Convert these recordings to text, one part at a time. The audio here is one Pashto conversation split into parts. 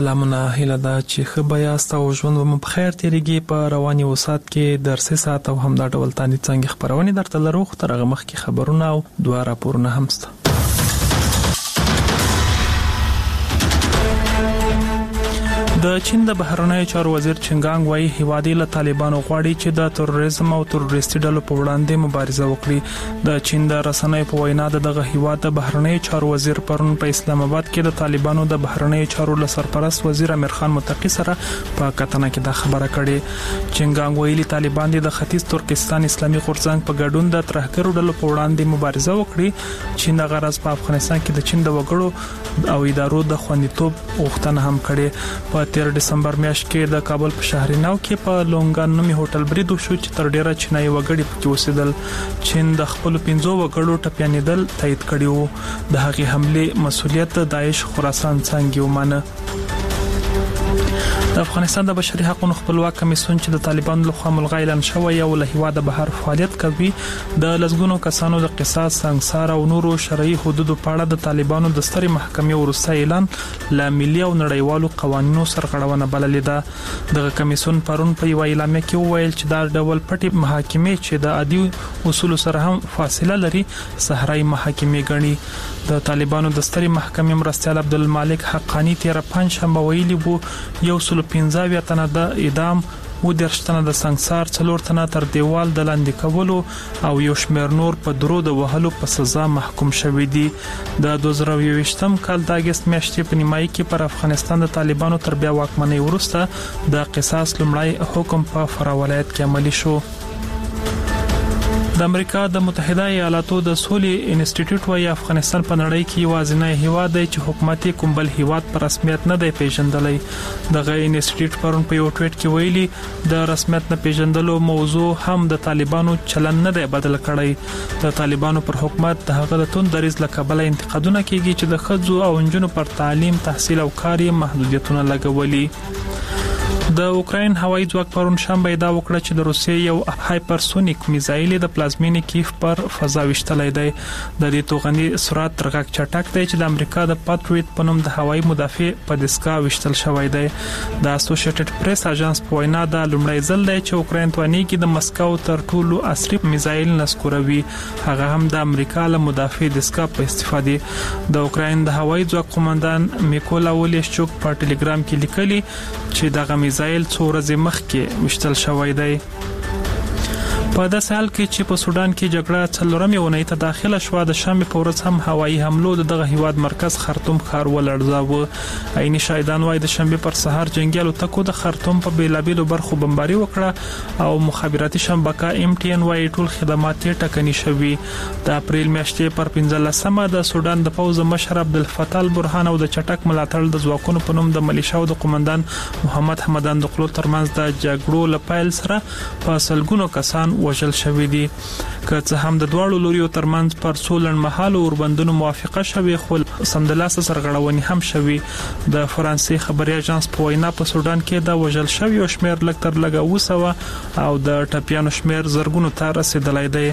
لامونه هیله ده چې ښه به یاست او ژوند مو په خیر تیریږي. په رواني وسات کې درسي ساعت او همدا ډول تاني څنګه خبرونه درته لرو. خو تر هغه مخکې خبرونه او دوه راپورونه هم شته. د چین د بهرنیو چارو وزیر چنګانګ وایي هیوادي له طالبانو غواړي چې د تروریزم او تروریستي ډلو په وړاندې مبارزه وکړي. د چین د رسنیو په وینا دغه هیواد د بهرنیو چارو وزیر پرون په اسلام آباد کې د طالبانو د بهرنیو چارو له سرپرست وزیر امیر خان متقی سره په کتنه کې دا خبره کړې. چنګانګ ویلي طالبان د ختیځ ترکستان اسلامي غورځنګ په ګډون د ترهګرو ډلو په وړاندې مبارزه وکړي. چین د غرض په افغانستان کې د چین د وګړو او ادارو د خوندیتوب غوښتنه هم کړې. په 13 دسمبر میاشت کې د کابل په شهریناو کې په لونګان نومي هوټل برید وشو چې تر ډیره چینایي وګړي پکې اوسېدل. چین د خپل 15 وګړو ټپيانېدل تایید کړي وو. د هغې حمله مسؤلیت داعش خراسان څنګه ومانه. د افغانستان د بشري حقوقو خپلواک کمیسیون چې د طالبانو لخوا ملغا اعلان شوی او له هیواد بهر فعالیت کوي د لزګونو کسانو د قصاص سنگسار او نورو شرعي حدودو په اړه د طالبانو د سترې محکمې وروسته اعلان له ملي او نړیوالو قوانینو سرغړونه بللې ده. دغه کمیسیون پرون په یو اعلامیه کې وویل چې دا ډول پټي محاکمې چې د عادي اصول سره هم فاصله لري صحرایي محاکمې ګڼي. د طالبانو د سترې محکمې مرستیال عبدالمالک حقانی 15 شنبه ویلي وو 115 تنه د اعدام و 10 تنه د سنگسار 4 تنه تر دیوال د لاندې کولو او یو شمېر نور په درو د وهلو په سزا محکوم شوی دي. د 2023م کال د اگست میاشتې په نیمایي کې پر افغانستان د طالبانو تر بیا واکمنۍ وروسته د قصاص لومړی حکم په فرا ولایت کې عملی شو. د امریکا د متحده ایالاتو د سولې انسټیټیوټ وايي افغانستان په نړۍ کې یوازینی هیواد دی چې حکومت کوم بل هیواد په رسمیت نه دی پیژندلی. دغه انسټیټیوټ پرون په یو ټویټ کې ویلي د رسمیت نه پیژندلو موضوع هم د طالبانو چلن نه دی بدل کړی. د طالبانو پر حکومت د هغه د توند دریځ له کبله انتقادونه کیږي چې د ښځو او نجونو پر تعلیم، تحصیل او کار محدودیتونه لګولي. د اوکراین هوایي ځواک پرون شنبه دا وکړه چې د روسیې یو هایپرسونیک میزایل د پلازمینې کیف پر فضا وشتلای دی. د دې توغندي سرعت ترغک چټک دی چې د امریکا د پاتریوت په نوم د هوایي مدافع په دسکا وشتل شوی دی. د اسوسییټډ پریس اژانس په وینا دا لومړی ځل دی چې اوکراین توانیږي د مسکو تر ټولو عصري میزایل نسکوروي، هغه هم د امریکا له مدافع دسکا په استفادې. د اوکراین د هوایي ځواک قومندان میکولا ولیشچوک په ټلګرام کې لیکلي چې دغه میزایل څو ورځې مخکې وشتل شوی دی. په داسې حال کې چې په سودان کې جګړه څلورمې اونۍ ته داخله شوه، د شنبې په ورځ هم هوایي حملو دغه هیواد مرکز خرطوم ښار ولړزاوه. عیني شاهدان وايي د شنبې پر سهار جنگي الوتکو د خرطوم په بیلابیلو برخو بمباري وکړه او مخابراتي شبکه MTN وايي ټول خدمات ټکني شوي. د اپریل میاشتې پر 15مه د سودان د پوز مشر عبدالفتاح البرهان او د چټک ملاتړ د ځواکونو په نوم د ملیشاو د قومندان محمد حمدان دقلو ترمنځ د جګړو لپایل سره په سلګونو کسان وژل شوی دي. که څه هم د دواړو لوريو ترمنځ پر سولن محل اوربندونو موافقه شوه، خو سمدلاسه سرغړونې هم شوي. د فرانسې خبري اژانس په وینا په سودان کې د وژل شوی او شمیر لږ تر لږه وسوه او د ټپيانو شمیر زرګونو ته رسیدلی دی.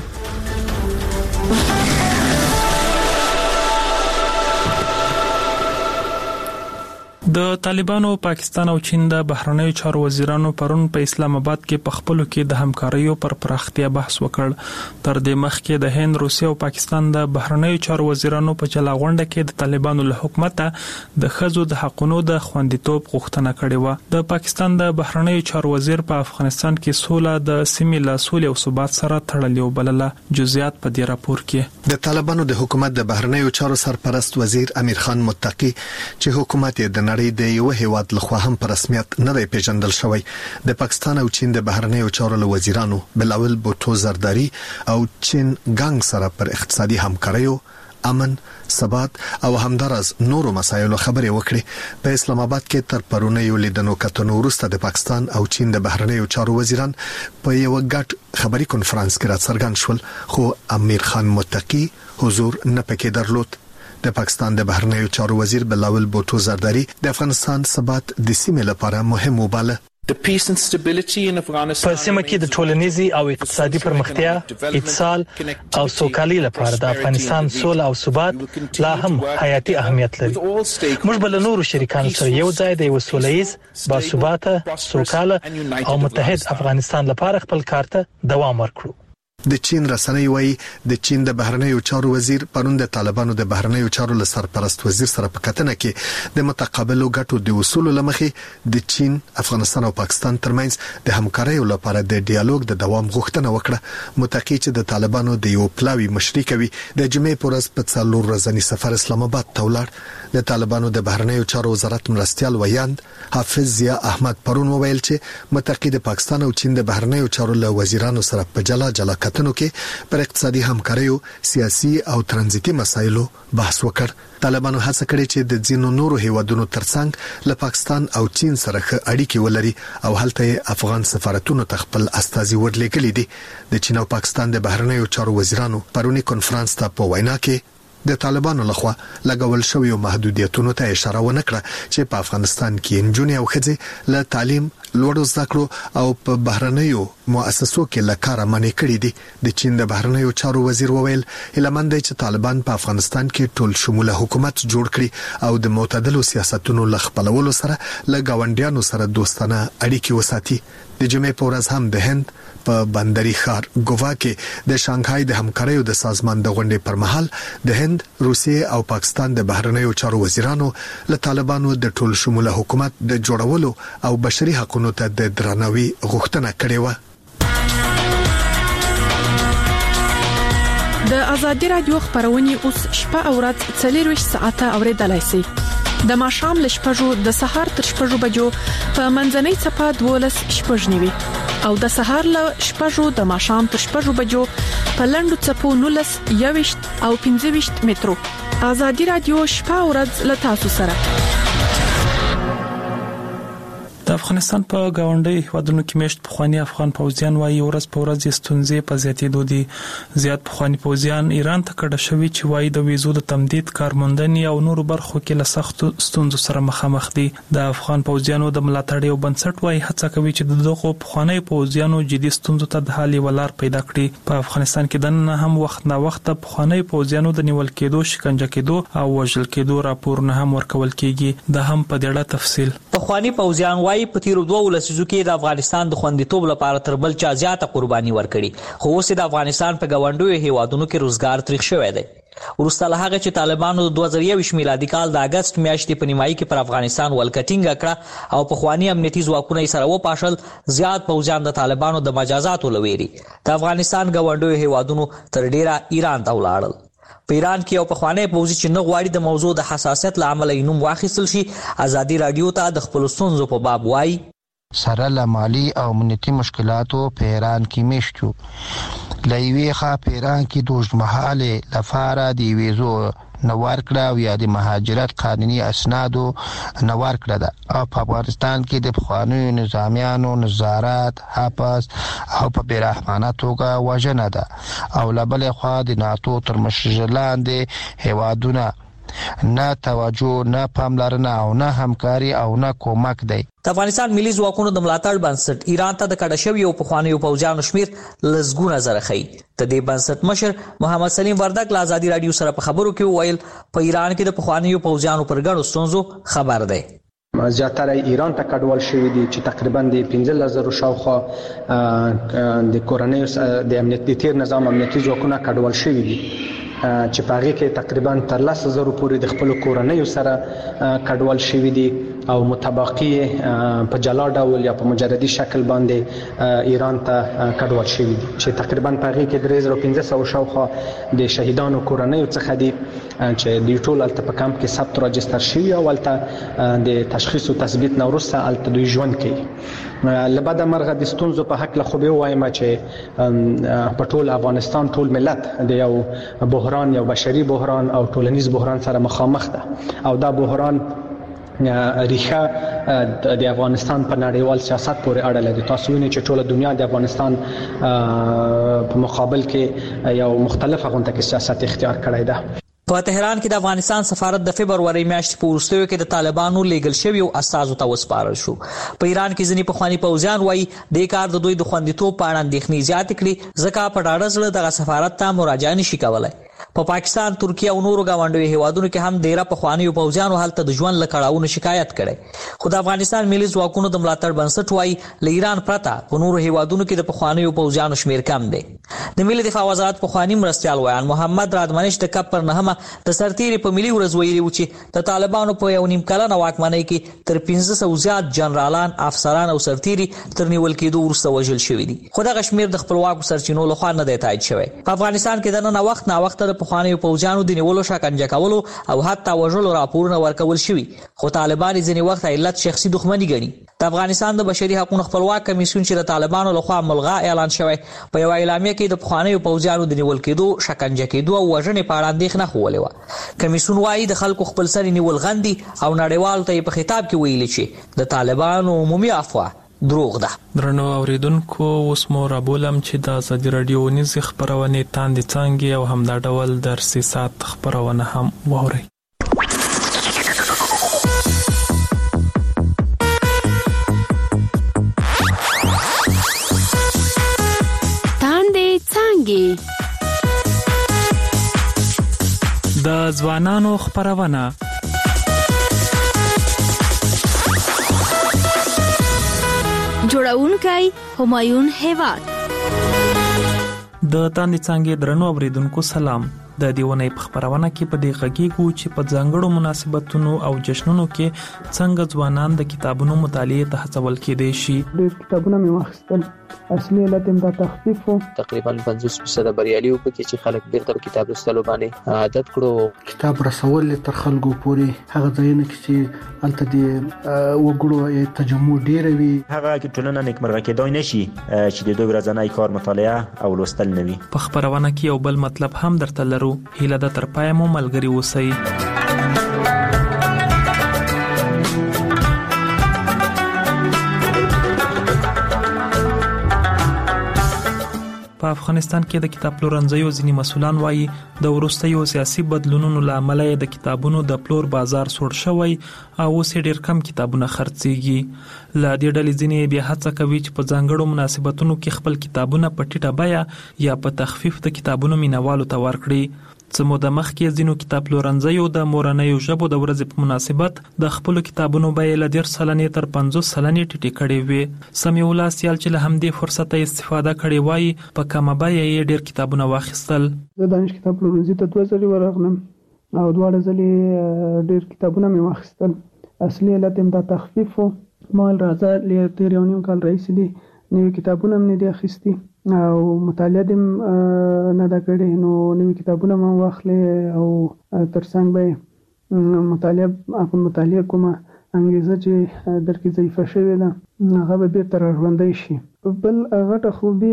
د طالبانو، پاکستان او چین د بهرنیو چارو وزیرانو پرون په اسلام آباد کې په خپلو کې د همکاریو پر پراختیا بحث وکړ. تر دې مخکې د هند، روسیه او پاکستان د بهرنیو چارو وزیرانو په جلا غونډه کې د طالبانو له حکومت د ښځو د حقوقو د خوندیتوب غوښتنه کړې و. د پاکستان د بهرنیو چارو وزیر په افغانستان کې سوله د سیمې له سولې او ثبات سره تړلې وبلله. جزئیات په دې راپور کې. د طالبانو د حکومت د بهرنیو چارو سرپرست وزیر امیر خان متقی چې حکومت یې د د یو هیواد لخوا هم په رسمیت نه دی پیژندل شوی، د پاکستان او چین د بهرنیو چارو له وزیرانو بلاول بوټو زرداری او چین ګانګ سره پر اقتصادي همکاریو، امن، ثبات او همدارس نورو مسایلو خبرې وکړي. په اسلام آباد کې تر پرونیو لیدنو کتنو وروسته د پاکستان او چین د بهرنیو چارو وزیران په یو ګډ خبري کانفرنس کې راڅرګند شول، خو امیر خان متقی حضور نه پکې درلود. د پاکستان د بهرنیو چارو وزیر بلاول بوټو زرداری د افغانستان ثبات د سیمې لپاره مهم وباله. په سیمه کې د ټولنیزي او اقتصادي پرمختیا، اتصال او سوکالي لپاره د افغانستان سوله او ثبات لا هم حیاتي اهمیت لري. موږ بل نورو شریکانو سره یو ځای د یو سولهییز، باثباته، سوکاله او متحد افغانستان لپاره خپل کار ته دوام ورکړو. د چین رسنۍ وایي د چین د بهرنیو چارو وزیر پرون د طالبانو د بهرنیو چارو له سرپرست وزیر سره په کتنه کې د متقابلو ګټو د وصول لمخې د چین، افغانستان او پاکستان ترمنځ د همکارۍ لپاره د ډیالوګ د دوام غوښتنه وکړه. متقی چې د طالبانو د یو پلاوی مشري کوي د جمعې پر ورځ په 4 ورځنی سفر اسلام آباد ته ولاړ. د طالبانو د بهرنیو چارو وزارت مرستيال ویاند حافظ ضیا احمد پرون وویل چې متقی د پاکستان او چین د بهرنیو چارو له وزیرانو سره په جلا کتنو کې پر اقتصادي همکاریو، سیاسي او ترانزیتي مسایلو بحث وکړ. طالبانو هڅه کړې چې د ځینو نورو هیوادونو ترڅنګ له پاکستان او چین سره ښه اړیکې ولري او هلته افغان سفارتونو ته خپل استازي ورلېږلي دي. د چین او پاکستان د بهرنیو چارو وزیرانو پرونی کنفرانس ته په وینا کې د طالبانو لخوا لګول شوی محدودیتونو ته اشاره ونکړه چې په افغانستان کې نجونې او ښځې له تعلیم، لوړو زده کړو او په بهرنیو مؤسسو کې له کاره منع کړي دي. د چین د بهرنیو چارو وزیر وویل هیلمند دی چې طالبان په افغانستان کې ټول شموله حکومت جوړ کړي او د معتدلو سیاستونو لخپلولو سره له ګاونډیانو سره دوستانه اړیکې وساتي. د جمعې په ورځ هم د هند په بندري ښار ګوا کې د شانګهای د همکاریو د سازمان د غونډې پر مهال د هند، روسیې او پاکستان د بهرنیو چارو وزیرانو له طالبانو د ټول شموله حکومت د جوړولو او بشري حقوقو ته د درناوي غوښتنه کړې و. د ازادي رادیو خبرونه اوس شپه او ورځ 24 ساعته اوریدلای شئ. د ماښام ل شپږو د سهار تر شپږو بجو په منځنۍ صفه 12 شپږ نیوي او د سهار ل شپږو د ماښام تر شپږو بجو په لندو صفو 19 21 او 25 مترو. ازادي رادیو شپه او ورځ ل تاسو سره. د افغانستان په گاونډي هیوادونو کې مشت پخوانی افغان پوځیان وايي ورځ په ورځ ستونزې په زیاتېدو دي. زیات پخوانی پوځیان ایران ته کډه شوي چې وايي د ویزو د تمدید، کارموندنې او نورو برخو کې له سخت ستونزو سره مخامخ دي. د افغان پوځیانو د ملاتړ یو بنسټ وايي هڅه کوي چې دغه پخوانی پوځیانو جدي ستونزو ته د حل ولار پیدا کړي. په افغانستان کې د نن هم وخت نه وخت پخوانی پوځیانو د نیول کېدو، شکنجه کېدو او وژل کېدو راپورونه هم ورکول کېږي. د هم په دې اړه تفصیل. پخوانی پوځیان وايي په تیرو 2 لسیزو کې د افغانستان د خوندیتوب لپاره تر بل چا زیاته قرباني ورکړي، خو اوس د افغانستان په گاونډیو هیوادونو کې روزګار تریخ شوی دی. وروسته له هغه چې طالبانو د 2021 میلادي کال د اگست میاشتې په نیمایي کې پر افغانستان ولکټینګ کړه او پخوانی امنیتي ځواکونه یې سره وپاشل، زیات پوځیان د طالبانو د مجازاتو لويري د افغانستان گاونډیو هیوادونو تر ډیره ایران ته ولاړل. په ایران کې یو پخوانی پوځي چې نه غواړي د موضوع د حساسیت له امله یې نوم واخیستل شي، ازادي رادیو ته د خپلو ستونزو په باب وایي سره له مالي او امنیتي مشکلاتو په ایران کې میشتو. له یوې خوا په ایران کې د اوږدمهالې لپاره د ویزو نه ورکړه او یا د مهاجرت قانوني اسنادو نه ورکړه ده او په افغانستان کې د پخوانیو نظامیانو نظارت، حبس او په بیرحمانه توګه وژنه ده او له بلې خوا د ناتو تر مشرۍ لاندې هیوادونه نه توجه، نه پاملرنه او نه همکاري او نه کومک دی. د افغانستان ملي ځواکونو د ملاتړ بنسټ ایران ته د کډه شویو پخوانیو پوځیانو شمیر لسګونه زره ښیي. د دې بنسټ مشر محمد سلیم وردګ له ازادي رادیو سره په خبرو کې وویل په ایران کې د پخوانیو پوځیانو پر ګڼو ستونزو خبر دی. زیاتره ایران ته کډوال شوي دي چې تقریبا د 15,000 شاوخوا د کورنۍ د امنیتي تیر نظام امنیتي ځواکونه کډوال شوي دي چې په هغه کې تقریبا تر 10,000 پورې د خپل کورنۍ سره کډوال شوي دي او متبقي په جلا ډول یا په مجردي شکل باندې ایران ته کډوال شوي دي چې تقریبا په هغه کې 3,500 شاوخوا د شهیدانو کورنۍ څخه دي چې د ټول الته په کمپ کې ثبت راجستر شوي او الته د تشخیص او تثبیت نه وروسته الته دوی ژوند کوي. لبعد مرغه د ستونزو په حق له خو به وایم چې په ټول افغانستان ټول ملت د یو بحران، یو بشري بحران او ټولنیز بحران سره مخامخ ده او دا بحران ریښه د افغانستان په نړیوال سیاست پورې اړه لري. تاسو وینئ چې ټول دنیا د افغانستان په مقابل کې یو مختلفه غونډه کې سیاست اختیار کړی ده. په تهران کې د افغانستان سفارت د فبروري میاشتې په وروستیو کې د طالبانو لیږل شویو استازو ته وسپارل شو. په ایران کې ځینې پخواني پوځیان وایي د کار د دوی د خوندیتوب په اړه اندېښنې زیاتې کړي ځکه په ډاډه زړه دغه سفارت ته مراجعه نشي کولی. په پاکستان، ترکیه او نورو ګاونډیو هیوادونو کې هم ډیره پخوانیو پوځیانو هلته د ژوند له کړاوونو شکایت کړی. خو د افغانستان ملي ځواکونو د ملاتړ بنسټ وایي له ایران پرته په نورو هیوادونو کې د پخوانیو پوځیانو شمیر کم دی. د ملي دفاع وزارت پخواني مرستیال ویان محمد رادمنش د کپ پر نهمه د سرتیري په ملي ورځ ویلي و چې د طالبانو په یو نیم کلنه واکمنۍ کې تر 1500 زیات جنرالان، افسران او سرتیري تر نیول کېدو وروسته وژل شوي دي. خو دغه شمیر د خپلواکو سرچینو لخوا نه دی تایید شوی. په افغانستان کې د نن وخت نا وخت د پخوانیو پوځیانو د نیولو، شکنجه کولو او حتی وژلو راپورونه ورکول شوي. خو طالبان ځینې وخت علت شخصي دښمني ګڼي. د افغانستان د بشري حقوقو خپلواک کمیسیون چې د طالبانو لخوا ملغا اعلان شوی، په یو اعلامیه کې د پخوانیو پوځیانو د نیول کېدو، شکنجه کېدو او وژنې په اړه اندېښنه ښوولې وه. کمیسیون وایي د خلکو خپل سرې نیول غندي او نړیوالو ته یې په خطاب کې ویلي چې د طالبانو عمومي عفوه دروغ ده. درنو اوریدونکو، اوس مو رابولم چې د ازادي راډیو نیوز خبرونه تاندې څنګه او همدا ډول درسي سات خبرونه هم ووري. د ځوانانو خبرونه جوړونکی همایون هیواد. د تاندې څنګه درنو اوریدونکو سلام. د دیونې په خبرونه کې په دې غږیږو چې په ځانګړو مناسبتونو او جشنونو کې څنګه ځوانان د کتابونو مطالعه ته هڅول کېدای شي. د کتابونو مې واخیستل، اصلي علت هم د تخفیف وو. تقریبا 50% بریالي وو پکې چې خلک بیرته په کتاب لوستلو باندې عادت کړو. کتاب رسول تر خلکو پورې هغه ځایونه کې چې هلته د وګړو تجمع ډیر وي، هغه کې ټولنه نیکمرغه کېدای نشي چې د دوی ورځنی کار مطالعه او لوستل نه وي. په خبرونه کې یو بل مطلب هم درته لرو. هیله د تر پای مو ملګری اوسئ. په افغانستان کې د کتاب پلورنځیو ځینې مسؤلان وایي د وروستیو سیاسي بدلونونو له امله د کتابونو د پلور بازار سوړ شوی او اوس ډېر کم کتابونه خرڅېږي. له دې ډلې ځینې بیا هڅه کوي چې په ځانګړو مناسبتونو کې خپل کتابونه په ټیټه بیه یا په تخفیف د کتابونو مینوالو ته ورکړي. څه موده مخکې ځینو کتاب پلورنځیو د مورنیو ژبو د ورځې په مناسبت د خپلو کتابونو بیې له 10% تر 50% ټیټې کړې وې. سمیع الله سیال چې له همدې فرصته استفاده کړې وایي په کمه بیه یې ډېر کتابونه واخیستل. زه دانش کتاب پلورنځي ته 2 ځلې ورغلم او 2 ځلې ډېر کتابونه مې واخیستل. اصلي علت هم د تخفیف وو. مال راځه تیر یو نیم کال راهیسې دي نوي کتابونه مې نه دي اخیستي او مطالعه دې نه ده کړې، نو نوي کتابونه مې واخلې او ترڅنګ به مطالعه کومه انګیزه چې درکې ضعیفه شوې ده هغه به بیرته راژوندی شي. بل غټه خوبي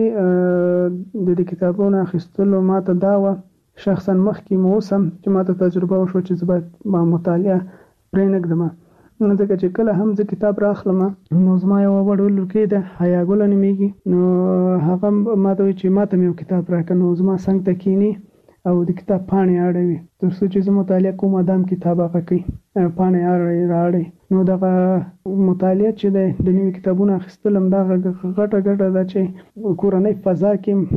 د دې کتابونو اخیستلو ماته دا وه شخصا مخکې مو اوسم چې ماته تجربه وشوه چې زه باید مطالعه پرېنږدم، ځکه چې کله هم زه کتاب راخلم نو زما یو وړ لورکۍ ده حیا ګله نومیږي، نو هغه ماته وایي چې ماته مې یو کتاب راکړه، نو زما څنګ ته کښېني او د کتاب پاڼې اړوي تر څو چې زه مطالعه کوم ادم کتاب هغه کوي پاڼې راړي. نو دغه مطالعه چې د نوي کتابونو اخیستل هم دغه غټه ده چې کورنۍ فضا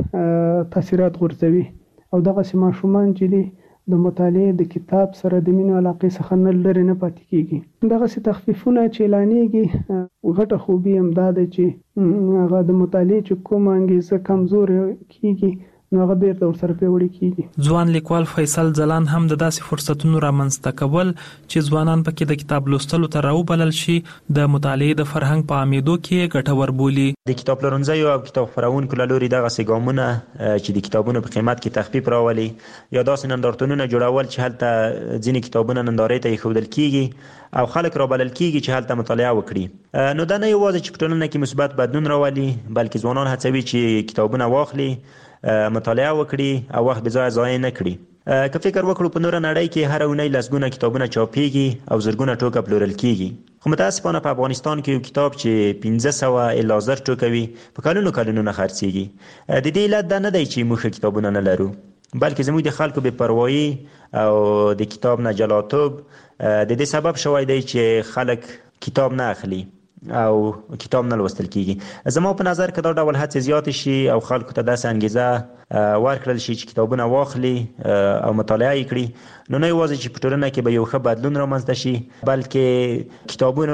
کې تاثیرات غورځوي او دغسې ماشومان چې دي د مطالعې د کتاب سره د مینې علاقې څخه نه لرې نه پاتې کېږي. دغسې تخفیفونه چې اعلانېږي غټه خوبي هم دا ده چې هغه د مطالعې چې کومه انګیزه کمزورې کېږي نو هغه بیرته ورسره پیاوړي کېږي. ځوان لیکوال فیصل ځلان هم د داسې فرصتونو رامنځته کول چې ځوانان پکې د کتاب لوستلو ته راوبلل شي د مطالعې د فرهنګ په عامېدو کې ګټور بولي. د کتاب پلورنځیو او کتاب خپرونکو له لوري دغسې ګامونه چې د کتابونو په قیمت کې تخفیف راولي یا داسې نندارتونونه جوړول چې هلته ځینې کتابونه نندارې ته ایښودل کېږي او خلک رابلل کېږي چې هلته مطالعه وکړي. نو دا نه یوازې چې په ټولنه کې مثبت بدلون راولي بلکې ځوانان هڅوي چې کتابونه واخلي، مطالعه وکړي او وخت به ضایع نه کړي. که فکر وکړو په نوره نړۍ کې هر اونۍ لسګونه کتابونه چاپېږي او زرګونه ټوکه پلورل کېږي، خو متاسفانه په افغانستان کې یو کتاب چې 1500 الا 1000 ټوکه وي په کلونو نه خرڅېږي. د دې علت دا نه دی چې موږ کتابونه نه لرو، بلکې زموږ د خلکو بې پروایي او د کتاب نه جلاتوب د دې سبب شوی دی چې خلک کتاب نه اخلي او کتاب نه لوستل کیږي. زما په نظر که دا ډول هڅې زیات شي او خلکو ته داسې انګیزه ورکړل شي چې کتابونه واخلي او مطالعه یې کړي، نو نه یوازې چې په ټولنه کې به یو ښه بدلون رامنځته شي، بلکې کتابونه